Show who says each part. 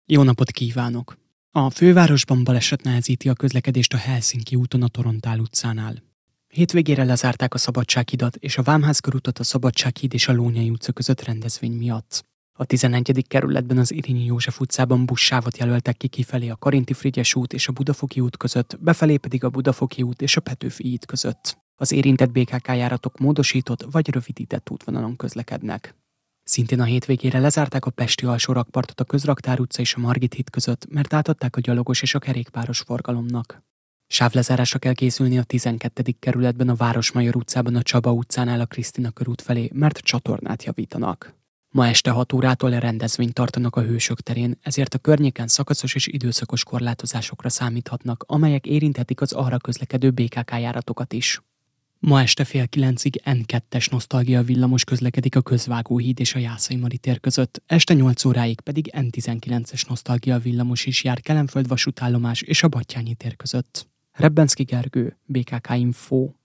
Speaker 1: Jó napot kívánok! A fővárosban baleset nehezíti a közlekedést a Helsinki úton a Torontál utcánál. Hétvégére lezárták a Szabadsághidat és a Vámház körutat a Szabadsághíd és a Lónyay utca között rendezvény miatt. A 11. kerületben az Irényi József utcában buszsávot jelöltek ki kifelé a Karinti Frigyes út és a Budafoki út között, befelé pedig a Budafoki út és a Petőfi híd között. Az érintett BKK járatok módosított vagy rövidített útvonalon közlekednek. Szintén a hétvégére lezárták a pesti alsórakpartot a Közraktár utca és a Margit híd között, mert átadták a gyalogos és a kerékpáros forgalomnak. Sávlezárásra kell készülni a 12. kerületben a Városmajor utcában a Csaba utcánál a Krisztina körút felé, mert csatornát javítanak. Ma este 6 órától rendezvényt tartanak a Hősök terén, ezért a környéken szakaszos és időszakos korlátozásokra számíthatnak, amelyek érinthetik az arra közlekedő BKK járatokat is. Ma este 8:30 N2-es nosztalgia villamos közlekedik a Közvágóhíd és a Jászai Mari tér között, este 8 óráig pedig N19-es nosztalgia villamos is jár Kelenföld vasútállomás és a Battyányi tér között. Rebbenszky Gergő, BKK Info.